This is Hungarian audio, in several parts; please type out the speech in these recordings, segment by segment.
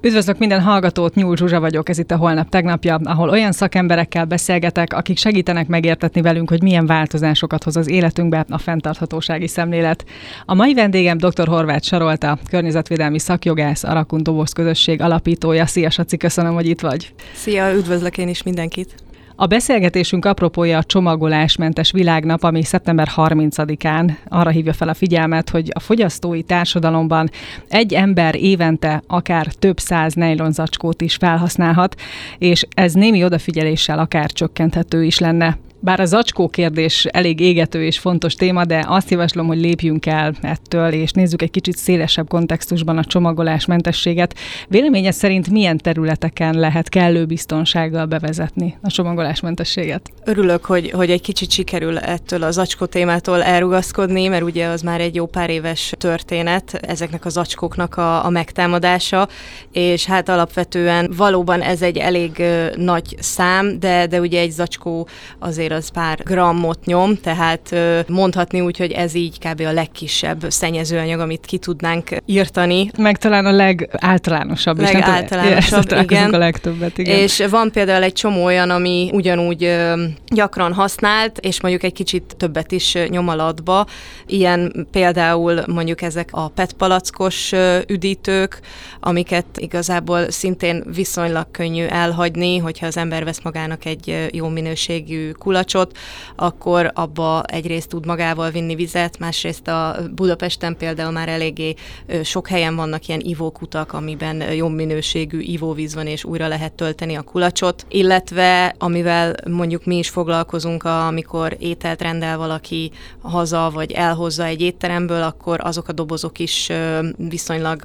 Üdvözlök minden hallgatót, Nyúl Zsuzsa vagyok, ez itt a Holnap tegnapja, ahol olyan szakemberekkel beszélgetek, akik segítenek megértetni velünk, hogy milyen változásokat hoz az életünkbe a fenntarthatósági szemlélet. A mai vendégem dr. Horváth Sarolta, környezetvédelmi szakjogász, a Rakun Doboz közösség alapítója. Szia, Saci, köszönöm, hogy itt vagy. Szia, üdvözlök én is mindenkit. A beszélgetésünk apropója a csomagolásmentes világnap, ami szeptember 30-án arra hívja fel a figyelmet, hogy a fogyasztói társadalomban egy ember évente akár több száz nejlonzacskót is felhasználhat, és ez némi odafigyeléssel akár csökkenthető is lenne. Bár a zacskó kérdés elég égető és fontos téma, de azt javaslom, hogy lépjünk el ettől, és nézzük egy kicsit szélesebb kontextusban a csomagolásmentességet. Véleményed szerint milyen területeken lehet kellő biztonsággal bevezetni a csomagolásmentességet? Örülök, hogy egy kicsit sikerül ettől a zacskó témától elrugaszkodni, mert ugye az már egy jó pár éves történet, ezeknek a zacskóknak a megtámadása, és hát alapvetően valóban ez egy elég nagy szám, de ugye egy zacskó azért az pár grammot nyom, tehát mondhatni úgy, hogy ez így kb. A legkisebb szennyezőanyag, amit ki tudnánk írtani. Meg talán a legáltalánosabb. Legáltalánosabb, igen. A legtöbbet, igen. És van például egy csomó olyan, ami ugyanúgy gyakran használt, és mondjuk egy kicsit többet is nyom alatba. Ilyen például mondjuk ezek a PET palackos üdítők, amiket igazából szintén viszonylag könnyű elhagyni, hogyha az ember vesz magának egy jó minőségű kulacsot, akkor abba egyrészt tud magával vinni vizet, másrészt a Budapesten például már eléggé sok helyen vannak ilyen ivókutak, amiben jó minőségű ivóvíz van, és újra lehet tölteni a kulacsot, illetve amivel mondjuk mi is foglalkozunk, amikor ételt rendel valaki haza, vagy elhozza egy étteremből, akkor azok a dobozok is viszonylag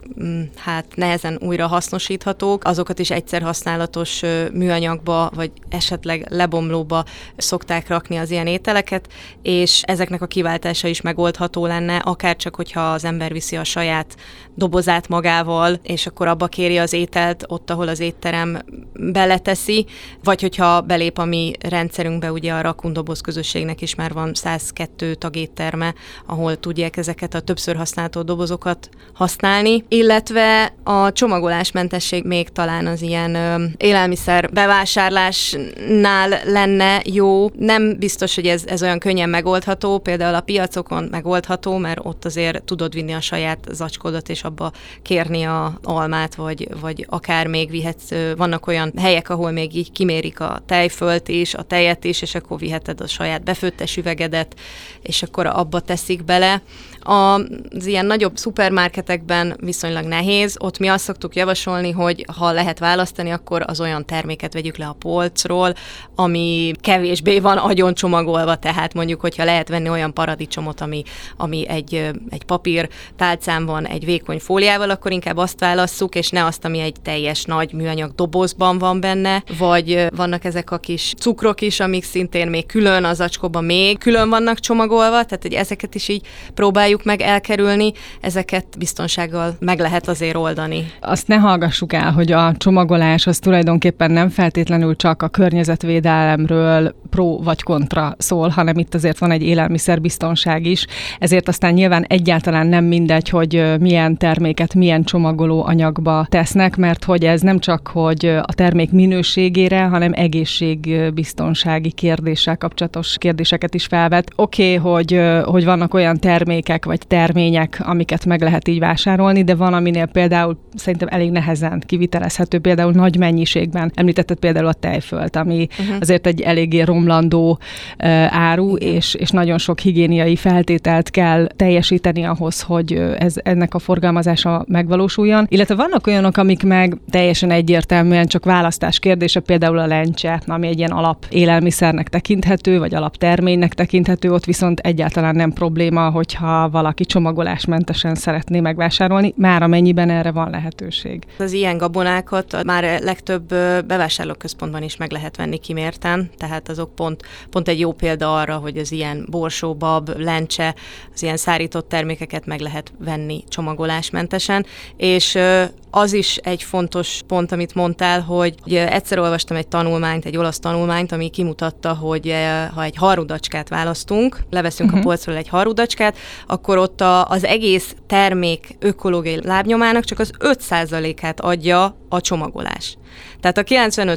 nehezen újra hasznosíthatók, azokat is egyszer használatos műanyagba, vagy esetleg lebomlóba szokták rakni az ilyen ételeket, és ezeknek a kiváltása is megoldható lenne, akár csak, hogyha az ember viszi a saját dobozát magával, és akkor abba kéri az ételt, ott, ahol az étterem beleteszi, vagy hogyha belép a mi rendszerünkbe, ugye a Rakun Doboz közösségnek is már van 102 tagétterme, ahol tudják ezeket a többször használható dobozokat használni, illetve a csomagolásmentesség még talán az ilyen élelmiszer bevásárlásnál lenne jó. Nem biztos, hogy ez olyan könnyen megoldható, például a piacokon megoldható, mert ott azért tudod vinni a saját zacskódat, és abba kérni a almát, vagy akár még vihetsz, vannak olyan helyek, ahol még így kimérik a tejfölt is, a tejet is, és akkor viheted a saját befőttes üvegedet, és akkor abba teszik bele. Az ilyen nagyobb szupermarketekben viszonylag nehéz, ott mi azt szoktuk javasolni, hogy ha lehet választani, akkor az olyan terméket vegyük le a polcról, ami kevésbé van agyon csomagolva, tehát mondjuk, hogyha lehet venni olyan paradicsomot, ami egy papír tálcán van egy vékony fóliával, akkor inkább azt válasszuk, és ne azt, ami egy teljes nagy műanyag dobozban van benne, vagy vannak ezek a kis cukrok is, amik szintén még külön a zacskóban még külön vannak csomagolva, tehát hogy ezeket is így próbáljuk meg elkerülni, ezeket biztonsággal meg lehet azért oldani. Azt ne hallgassuk el, hogy a csomagolás az tulajdonképpen nem feltétlenül csak a környezetvédelemről pro vagy kontra szól, hanem itt azért van egy élelmiszerbiztonság is, ezért aztán nyilván egyáltalán nem mindegy, hogy milyen terméket milyen csomagoló anyagba tesznek, mert hogy ez nem csak hogy a termék minőségére, hanem egészségbiztonsági kérdéssel kapcsolatos kérdéseket is felvet. Oké, hogy vannak olyan termékek vagy termények, amiket meg lehet így vásárolni, de van, aminél például szerintem elég nehezen kivitelezhető, például nagy mennyiségben. Említetted például a tejfölt, ami azért egy eléggé romlandó áru, és nagyon sok higiéniai feltételt kell teljesíteni ahhoz, hogy ennek a forgalmazása megvalósuljon. Illetve vannak olyanok, amik meg teljesen egyértelműen csak választás kérdése, például a lencse, ami egy ilyen alap élelmiszernek tekinthető, vagy alapterménynek tekinthető, ott viszont egyáltalán nem probléma, hogyha valaki csomagolásmentesen szeretné megvásárolni, már amennyiben erre van lehetőség. Az ilyen gabonákat már legtöbb bevásárlóközpontban is meg lehet venni kimérten, tehát azok pont egy jó példa arra, hogy az ilyen borsó, bab, lencse, az ilyen szárított termékeket meg lehet venni csomagolásmentesen, és az is egy fontos pont, amit mondtál, hogy ugye egyszer olvastam egy olasz tanulmányt, ami kimutatta, hogy ha egy harudacskát választunk, leveszünk a polcról egy harudacskát, akkor ott az egész termék ökológiai lábnyomának csak az 5%-át adja a csomagolás. Tehát a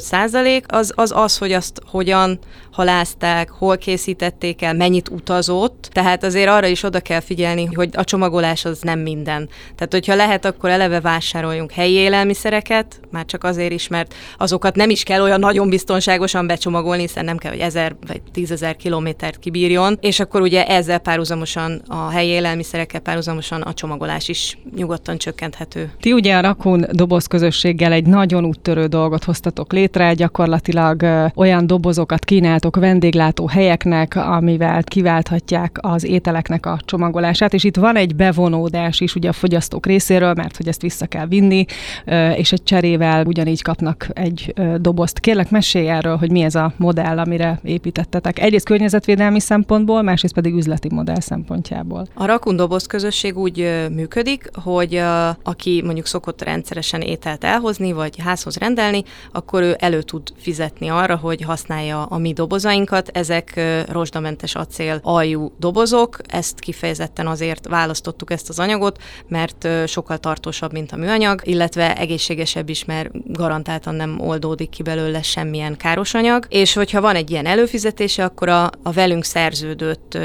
95% az, hogy azt hogyan halázták, hol készítették el, mennyit utazott, tehát azért arra is oda kell figyelni, hogy a csomagolás az nem minden. Tehát, hogyha lehet, akkor eleve vásároljunk helyi élelmiszereket, már csak azért is, mert azokat nem is kell olyan nagyon biztonságosan becsomagolni, hiszen nem kell, hogy 1000 vagy 10.000 kilométert kibírjon, és akkor ugye ezzel párhuzamosan, a helyi élelmiszerekkel párhuzamosan a csomagolás is nyugodtan csökkenthető. Ti ugye a Rakun doboz közösséggel egy nagyon úttörő dolgot hoztatok létre, gyakorlatilag olyan dobozokat kínáltok vendéglátó helyeknek, amivel kiválthatják az ételeknek a csomagolását, és itt van egy bevonódás is ugye a fogyasztók részéről, mert hogy ezt vissza kell vinni, és egy cserével ugyanígy kapnak egy dobozt. Kérlek, mesélj erről, hogy mi ez a modell, amire építettetek. Egyrészt környezetvédelmi szempontból, másrészt pedig üzleti modell szempontjából. A Rakun doboz közösség úgy működik, hogy aki mondjuk szokott rendszeresen ételt elhozni, vagy házhoz rendelni, akkor ő elő tud fizetni arra, hogy használja a mi dobozainkat. Ezek rozsdamentes acél aljú dobozok, ezt kifejezetten azért választottuk ezt az anyagot, mert sokkal tartósabb, mint a műanyag, illetve egészségesebb is, mert garantáltan nem oldódik ki belőle semmilyen káros anyag, és hogyha van egy ilyen előfizetése, akkor a velünk szerződött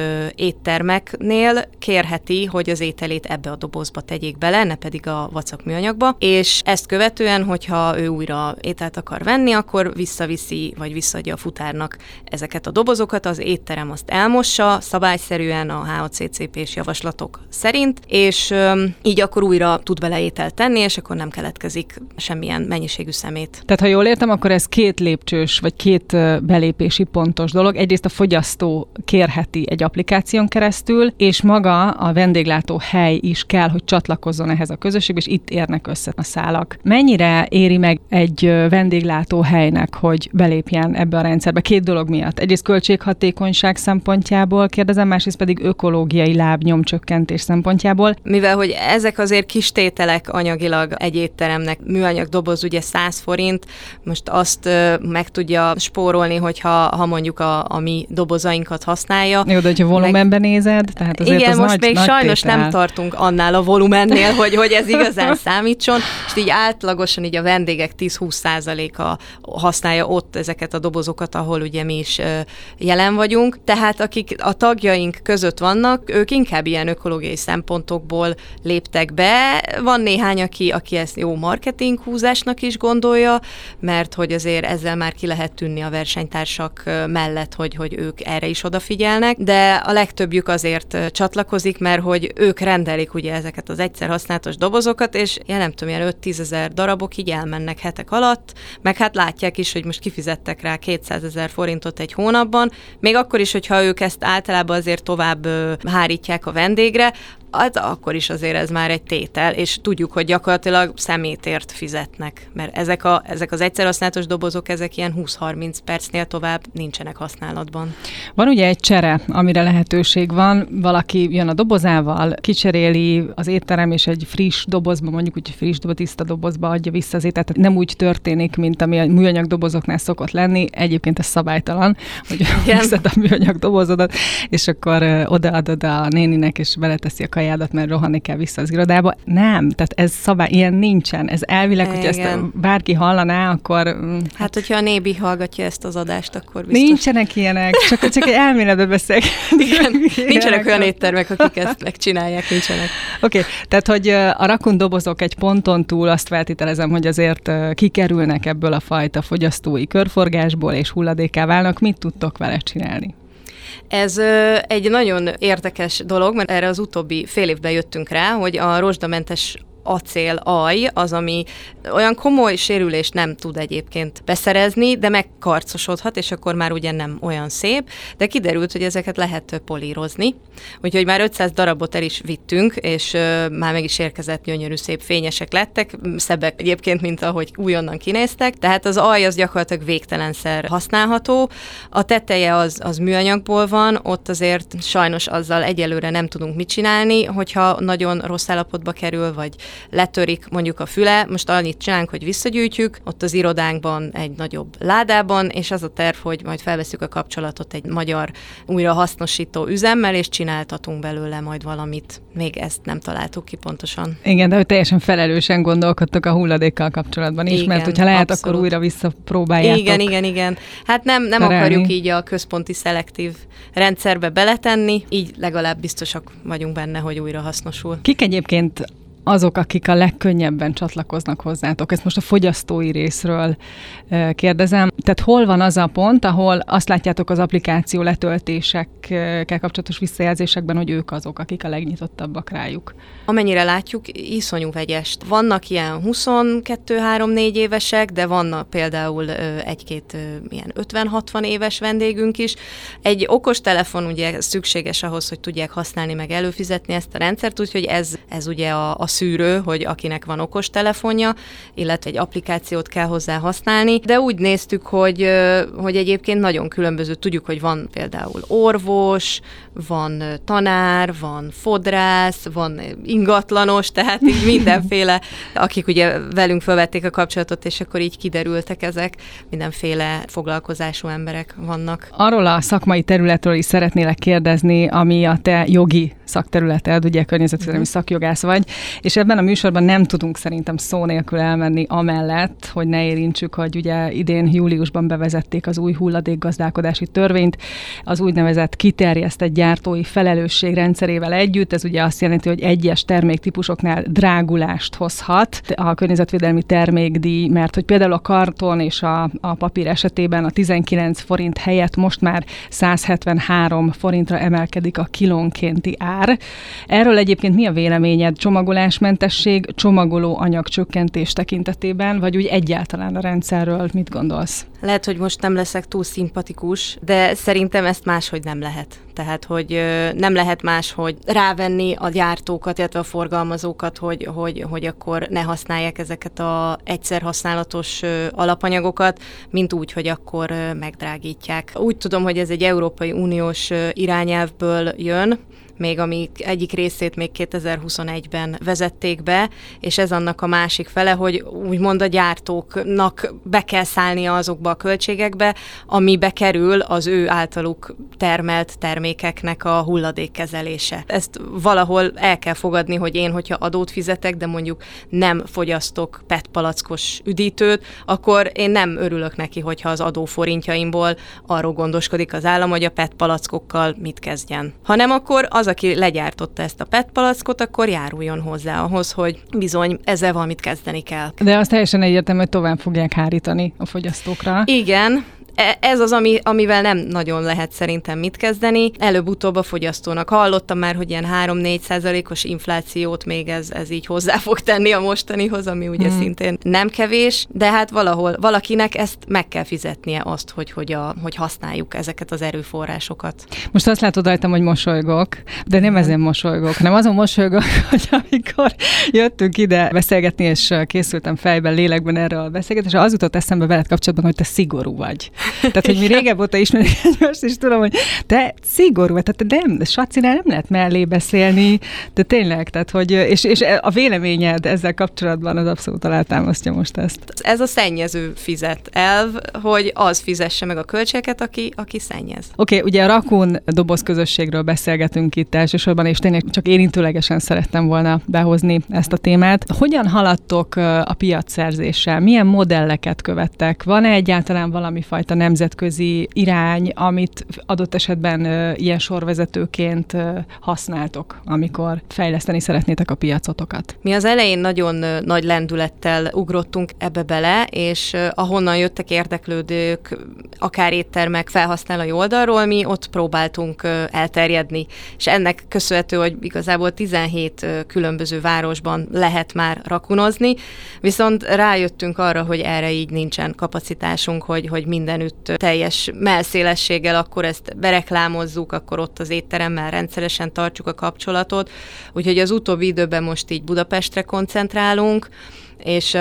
éttermeknél kérheti, hogy az ételét ebbe a dobozba tegyék bele, ne pedig a vacak műanyagba, és ezt követően, hogyha ő újra ételt akar venni, akkor visszaviszi, vagy visszaadja a futárnak ezeket a dobozokat, az étterem azt elmossa, szabályszerűen a HACCP-s javaslatok szerint, és így akkor újra tud bele ételt tenni, és akkor nem keletkezik semmilyen mennyiségű szemét. Tehát, ha jól értem, akkor ez 2 lépcsős, vagy 2 belépési pontos dolog. Egyrészt a fogyasztó kérheti egy applikáción keresztül, és maga a vendéglátó hely is kell, hogy csatlakozzon ehhez a közösségbe, és itt érnek össze a szálak. Mennyire éri meg egy vendéglátó helynek, hogy belépjen ebbe a rendszerbe? 2 dolog miatt. Egyrészt költséghatékonyság szempontjából kérdezem, másrészt pedig ökológiai lábnyomcsökkentés szempontjából. Mivel, hogy ezek azért kis tételek anyagilag egy étteremnek, műanyag doboz ugye 100 forint, most azt meg tudja spórolni, hogyha mondjuk a mi dobozainkat használja. Jó, de hogyha volumenben nézed, tehát azért igen, az most nagy, még nagy sajnos tétel. nem tartunk annál a volumennél, hogy ez igazán számítson, és így átlagosan így a vendégek 10-20%-a használja ott ezeket a dobozokat, ahol ugye mi is jelen vagyunk. Tehát akik a tagjaink között vannak, ők inkább ilyen ökológiai szempontokból léptek be. Van néhány, aki ezt jó marketing húzásnak is gondolja, mert hogy azért ezzel már ki lehet tűnni a versenytársak mellett, hogy ők erre is odafigyelnek, de a legtöbbjük azért csatlakozik, mert hogy ők rendelik ugye ezeket az egyszer használatos dobozokat, és nem tudom, ilyen 5-10 ezer darabok így elmennek hetek alatt, meg hát látják is, hogy most kifizettek rá 200 000 forintot egy hónapban, még akkor is, hogyha ők ezt általában azért tovább hárítják a vendégre, hát akkor is azért ez már egy tétel, és tudjuk, hogy gyakorlatilag szemétért fizetnek, mert ezek az egyszerhasználatos dobozok, ezek ilyen 20-30 percnél tovább nincsenek használatban. Van ugye egy csere, amire lehetőség van, valaki jön a dobozával, kicseréli az étterem, és egy friss dobozba, mondjuk úgy friss, tiszta dobozba adja vissza az ételt, nem úgy történik, mint ami a műanyag dobozoknál szokott lenni, egyébként ez szabálytalan, hogy veszed a műanyag dobozodat, és akkor odaadod a néninek, és beleteszi a kajádat, mert rohanni kell vissza az irodába. Nem, tehát ez szabály, ilyen nincsen. Ez elvileg, hogy ezt bárki hallaná, akkor... Hát, hogyha a nébi hallgatja ezt az adást, akkor biztos... Nincsenek ilyenek, csak egy elméletbe beszélek. Nincsenek olyan éttermek, akik ezt megcsinálják, nincsenek. Oké, tehát, hogy a Rakun dobozok egy ponton túl azt feltételezem, hogy azért kikerülnek ebből a fajta fogyasztói körforgásból, és hulladékká válnak. Mit tudtok vele csinálni? Ez egy nagyon érdekes dolog, mert erre az utóbbi fél évben jöttünk rá, hogy a rozsdamentes acélalj az, ami olyan komoly sérülést nem tud egyébként beszerezni, de megkarcosodhat, és akkor már ugye nem olyan szép, de kiderült, hogy ezeket lehet polírozni. Úgyhogy már 500 darabot el is vittünk, és már meg is érkezett, gyönyörű, szép, fényesek lettek, szebbek egyébként, mint ahogy újonnan kinéztek. Tehát az alj az gyakorlatilag végtelenszer használható. A teteje az műanyagból van, ott azért sajnos azzal egyelőre nem tudunk mit csinálni, hogyha nagyon rossz állapotba kerül, vagy letörik mondjuk a füle, most annyit csinálunk, hogy visszagyűjtjük, ott az irodánkban egy nagyobb ládában, és az a terv, hogy majd felveszünk a kapcsolatot egy magyar újrahasznosító üzemmel, és csináltatunk belőle majd valamit. Még ezt nem találtuk ki pontosan. Igen, de hogy teljesen felelősen gondolkodtok a hulladékkal kapcsolatban is, igen, mert hogyha lehet, abszolút. Akkor újra visszapróbáljátok. Igen. Hát nem akarjuk így a központi szelektív rendszerbe beletenni, így legalább biztosak vagyunk benne, hogy újra hasznosul. Kik egyébként azok, akik a legkönnyebben csatlakoznak hozzátok? Ezt most a fogyasztói részről kérdezem. Tehát hol van az a pont, ahol azt látjátok az applikáció letöltésekkel kapcsolatos visszajelzésekben, hogy ők azok, akik a legnyitottabbak rájuk? Amennyire látjuk, iszonyú vegyest. Vannak ilyen 22-3-4 évesek, de vannak például egy-két ilyen 50-60 éves vendégünk is. Egy okostelefon ugye szükséges ahhoz, hogy tudják használni, meg előfizetni ezt a rendszert, úgyhogy ez ugye a szűrő, hogy akinek van okostelefonja, illetve egy applikációt kell hozzá használni, de úgy néztük, hogy egyébként nagyon különböző. Tudjuk, hogy van például orvos, van tanár, van fodrász, van ingatlanos, tehát így mindenféle, akik ugye velünk felvették a kapcsolatot, és akkor így kiderültek ezek, mindenféle foglalkozású emberek vannak. Arról a szakmai területről is szeretnélek kérdezni, ami a te jogi szakterületed, ugye környezetvédelmi szakjogász vagy, és ebben a műsorban nem tudunk szerintem szó nélkül elmenni amellett, hogy ne érintsük, hogy ugye idén júliusban bevezették az új hulladékgazdálkodási törvényt, az úgynevezett kiterjesztett gyártói felelősség rendszerével együtt. Ez ugye azt jelenti, hogy egyes terméktípusoknál drágulást hozhat a környezetvédelmi termékdíj, mert hogy például a karton és a papír esetében a 19 forint helyett most már 173 forintra emelkedik a kilónkénti ár. Erről egyébként mi a véleményed? Csomagolásmentesség, csomagoló anyag csökkentés tekintetében, vagy úgy egyáltalán a rendszerről mit gondolsz? Lehet, hogy most nem leszek túl szimpatikus, de szerintem ezt máshogy nem lehet. Tehát, hogy nem lehet máshogy rávenni a gyártókat, illetve a forgalmazókat, hogy akkor ne használják ezeket az egyszer használatos alapanyagokat, mint úgy, hogy akkor megdrágítják. Úgy tudom, hogy ez egy Európai Uniós irányelvből jön, még ami egyik részét még 2021-ben vezették be, és ez annak a másik fele, hogy úgymond a gyártóknak be kell szállnia azokba a költségekbe, amibe kerül az ő általuk termelt termékeknek a hulladékkezelése. Ezt valahol el kell fogadni, hogy én, hogyha adót fizetek, de mondjuk nem fogyasztok PET palackos üdítőt, akkor én nem örülök neki, hogyha az adóforintjaimból arról gondoskodik az állam, hogy a PET palackokkal mit kezdjen. Hanem akkor az, aki legyártotta ezt a PET palackot, akkor járuljon hozzá ahhoz, hogy bizony ezzel valamit kezdeni kell. De az teljesen egyértelmű, hogy tovább fogják hárítani a fogyasztókra. Igen. Ez az, amivel nem nagyon lehet szerintem mit kezdeni. Előbb-utóbb a fogyasztónak. Hallottam már, hogy ilyen 3-4%-os inflációt még ez így hozzá fog tenni a mostanihoz, ami ugye szintén nem kevés, de hát valahol valakinek ezt meg kell fizetnie azt, hogy használjuk ezeket az erőforrásokat. Most azt látod rajtam, hogy mosolygok, de nem ezen mosolygok, hanem azon mosolygok, hogy amikor jöttünk ide beszélgetni, és készültem fejben, lélekben erre a beszélgetésre, az jutott eszembe veled kapcsolatban, hogy te szigorú vagy. Tehát, hogy mi régebb óta ismerjük egymást, és tudom, hogy te szigorú vagy, tehát de Sacinál nem lehet mellé beszélni, de tényleg, tehát, hogy, és a véleményed ezzel kapcsolatban az abszolút alátámasztja most ezt. Ez a szennyező fizet elv, hogy az fizesse meg a költségeket, aki szennyez. Oké, ugye a Rakun doboz közösségről beszélgetünk itt elsősorban, és tényleg csak érintőlegesen szerettem volna behozni ezt a témát. Hogyan haladtok a piacszerzéssel? Milyen modelleket követtek? Van-e egyáltalán valami fajta nemzetközi irány, amit adott esetben ilyen sorvezetőként használtok, amikor fejleszteni szeretnétek a piacotokat? Mi az elején nagyon nagy lendülettel ugrottunk ebbe bele, és ahonnan jöttek érdeklődők, akár éttermek felhasználói oldalról, mi ott próbáltunk elterjedni. És ennek köszönhető, hogy igazából 17 különböző városban lehet már rakunozni, viszont rájöttünk arra, hogy erre így nincsen kapacitásunk, hogy mindenütt teljes mellszélességgel akkor ezt bereklámozzuk, akkor ott az étteremmel rendszeresen tartsuk a kapcsolatot. Úgyhogy az utóbbi időben most így Budapestre koncentrálunk, És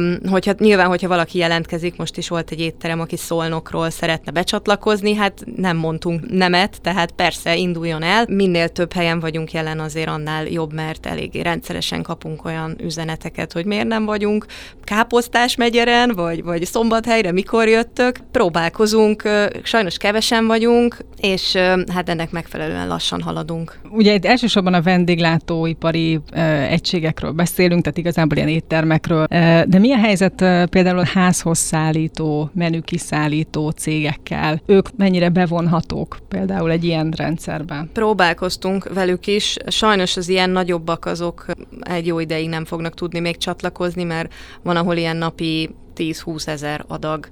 hogyha valaki jelentkezik, most is volt egy étterem, aki Szolnokról szeretne becsatlakozni, hát nem mondtunk nemet, tehát persze induljon el. Minél több helyen vagyunk jelen, azért annál jobb, mert eléggé rendszeresen kapunk olyan üzeneteket, hogy miért nem vagyunk Káposztás megyeren, vagy Szombathelyre, mikor jöttök. Próbálkozunk, sajnos kevesen vagyunk, és hát ennek megfelelően lassan haladunk. Ugye itt elsősorban a vendéglátóipari egységekről beszélünk, tehát igazából ilyen éttermekről, de mi a helyzet például a házhoz szállító, menükiszállító cégekkel? Ők mennyire bevonhatók például egy ilyen rendszerben? Próbálkoztunk velük is. Sajnos az ilyen nagyobbak azok egy jó ideig nem fognak tudni még csatlakozni, mert van, ahol ilyen napi 10-20 ezer adag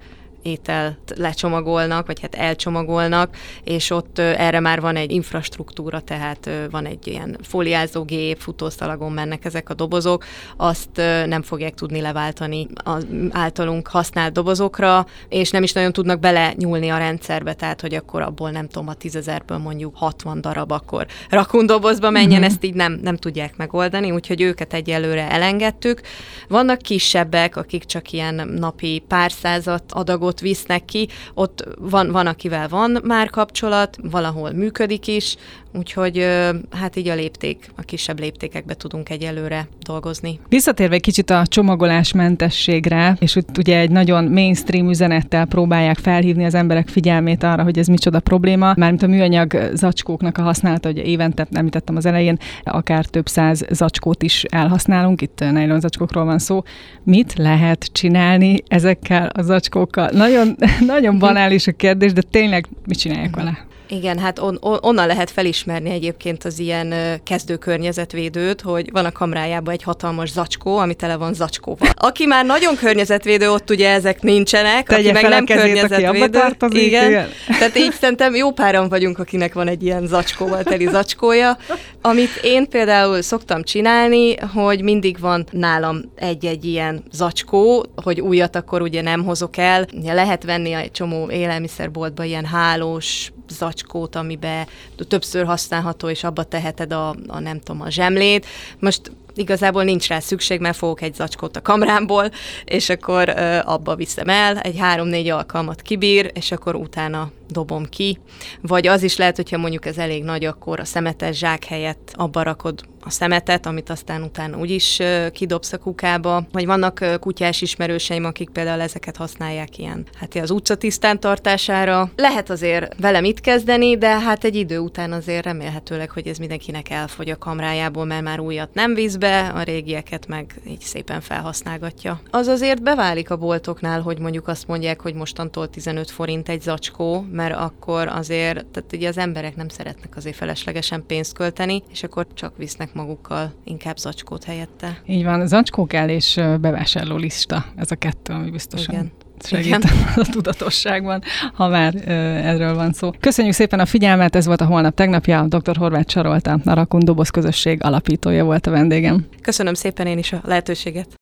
ételt lecsomagolnak, vagy hát elcsomagolnak, és ott erre már van egy infrastruktúra, tehát van egy ilyen fóliázógép, futószalagon mennek ezek a dobozok, azt nem fogják tudni leváltani az általunk használt dobozokra, és nem is nagyon tudnak bele nyúlni a rendszerbe, tehát hogy akkor abból nem tudom, a 10 000-ből mondjuk 60 darab akkor rakundobozba menjen, ezt így nem tudják megoldani, úgyhogy őket egyelőre elengedtük. Vannak kisebbek, akik csak ilyen napi pár százat adagot visznek ki, ott van, akivel van már kapcsolat, valahol működik is, úgyhogy hát így a kisebb léptékekbe tudunk egyelőre dolgozni. Visszatérve egy kicsit a csomagolásmentességre, és ugye egy nagyon mainstream üzenettel próbálják felhívni az emberek figyelmét arra, hogy ez micsoda probléma. Mármint a műanyag zacskóknak a használata, hogy évente, említettem az elején, akár több száz zacskót is elhasználunk, itt nylon zacskókról van szó. Mit lehet csinálni ezekkel a zacskókkal? Nagyon, nagyon banális a kérdés, de tényleg mit csinálják vele? Igen, hát onnan lehet felismerni egyébként az ilyen kezdő környezetvédőt, hogy van a kamrájában egy hatalmas zacskó, ami tele van zacskóval. Aki már nagyon környezetvédő, ott ugye ezek nincsenek, Tegye aki meg nem környezetvédő. Igen. Tehát így szerintem jó páran vagyunk, akinek van egy ilyen zacskóval teli zacskója. Amit én például szoktam csinálni, hogy mindig van nálam egy-egy ilyen zacskó, hogy újat akkor ugye nem hozok el. Lehet venni egy csomó élelmiszerboltba ilyen hálós zacskót, amiben többször használható, és abba teheted a zsemlét. Most igazából nincs rá szükség, mert fogok egy zacskót a kamrámból, és akkor abba viszem el, egy 3-4 alkalmat kibír, és akkor utána dobom ki. Vagy az is lehet, hogyha mondjuk ez elég nagy, akkor a szemetes zsák helyett abba rakod a szemetet, amit aztán utána úgyis kidobsz a kukába. Vagy vannak kutyás ismerőseim, akik például ezeket használják ilyen, hát az utca tisztántartására. Lehet azért vele mit kezdeni, de hát egy idő után azért remélhetőleg, hogy ez mindenkinek elfogy a kamrájából, mert már újat nem visz be, a régieket meg így szépen felhasználgatja. Az azért beválik a boltoknál, hogy mondjuk azt mondják, hogy mostantól 15 forint egy zacskó, mert akkor azért, tehát ugye az emberek nem szeretnek azért feleslegesen pénzt költeni, és akkor csak visznek magukkal inkább zacskót helyette. Így van, zacskó kell és bevásárló lista, ez a kettő, ami biztosan segít a tudatosságban, ha már erről van szó. Köszönjük szépen a figyelmet, ez volt a Holnap tegnapja, dr. Horváth Sarolta, a Rakun Doboz közösség alapítója volt a vendégem. Köszönöm szépen én is a lehetőséget.